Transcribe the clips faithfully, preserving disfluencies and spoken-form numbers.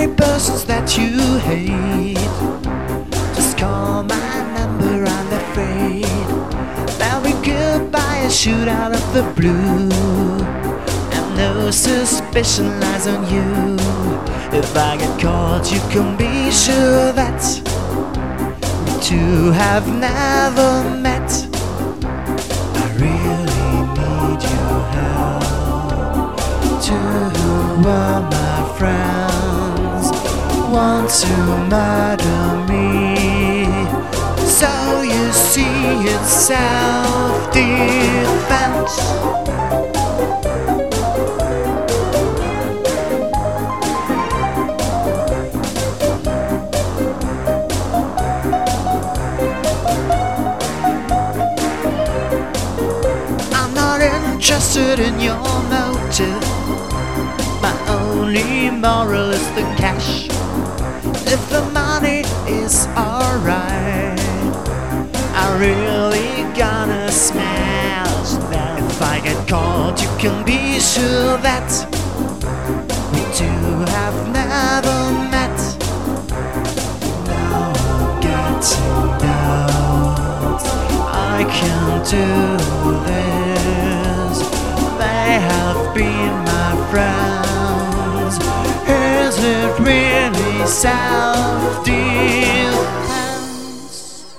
any persons that you hate, just call my number, I'm afraid there'll be goodbye a shoot out of the blue, and no suspicion lies on you. If I get caught, you can be sure that we two have never met. I really need your help. Two of my friends want to murder me, so you see it's self-defense. Interested in your motive, my only moral is the cash. If the money is alright, I really gonna smash that. If I get caught, you can be sure that we two have never met. Now I'm getting doubts I can't do this. They have been my friends. Is it really self-defense?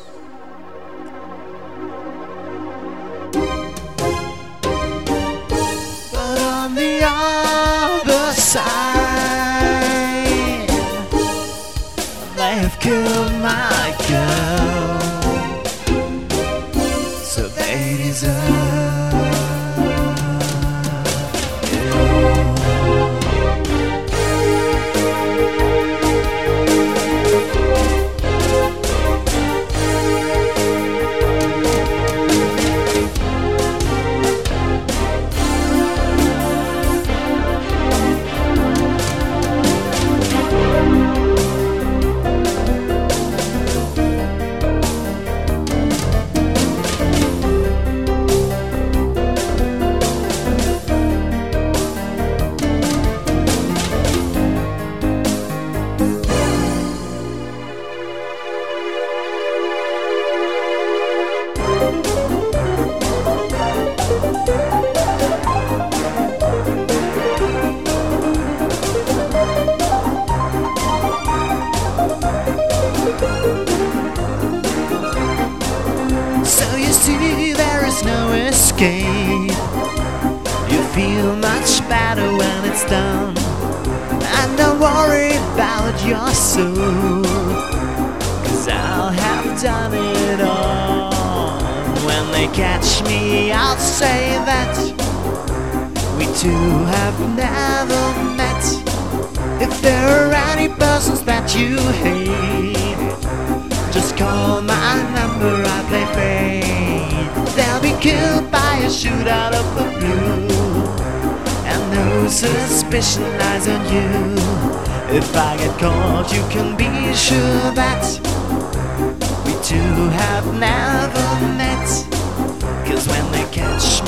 But on the other side, they have killed my girl, so they deserve. So you see, there is no escape. You feel much better when it's done, and don't worry about your soul, 'cause I'll have done it all. When they catch me, I'll say that we two have never met. If there are any persons that you hate, just call my number, I play fate. They'll be killed by a shootout of the blue, and no suspicion lies on you. If I get caught, you can be sure that we two have never met. 'Cause when they catch